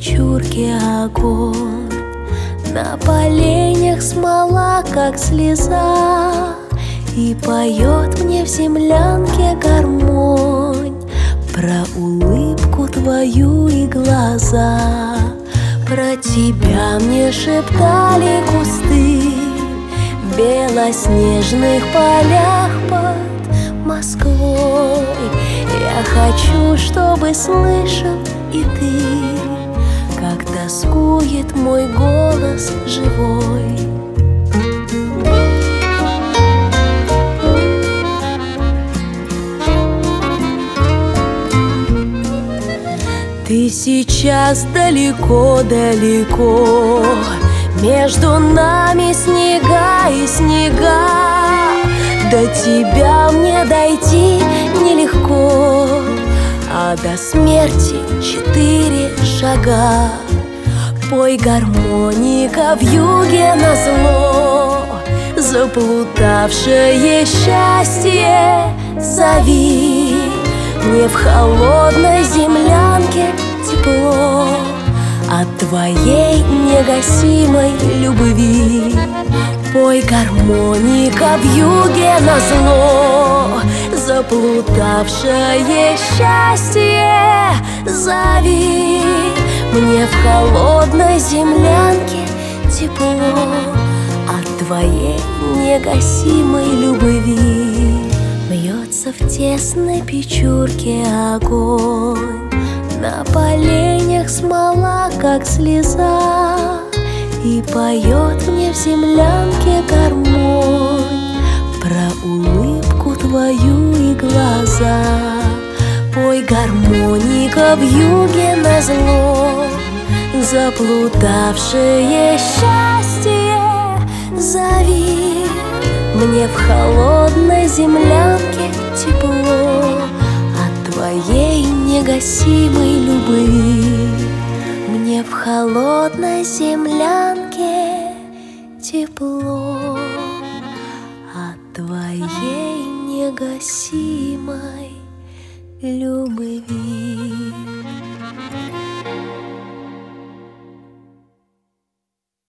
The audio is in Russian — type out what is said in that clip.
печурке огонь, на поленьях смола, как слеза, и поет мне в землянке гармонь про улыбку твою и глаза. Про тебя мне шептали кусты в белоснежных полях под Москвой. Я хочу, чтобы слышал и ты, как тоскует мой голос живой. Ты сейчас далеко-далеко, между нами снега и снега. До тебя мне дойти нелегко, а до смерти 4 шага. Пой, гармоника, вьюге назло, заплутавшее счастье зови. Мне в холодной землянке тепло от твоей негасимой любви. Пой, гармоника, вьюге назло, заплутавшее счастье зови. Мне в холодной землянке тепло от твоей негасимой любви. Бьется в тесной печурке огонь, на поленьях смола, как слеза, и поет мне в землянке гармонь про улыбку твою и глаза. Пой, гармоника, вьюге назло, заплутавшее счастье зови. Мне в холодной землянке тепло от твоей негасимой любви. Мне в холодной землянке тепло от твоей негасимой любви.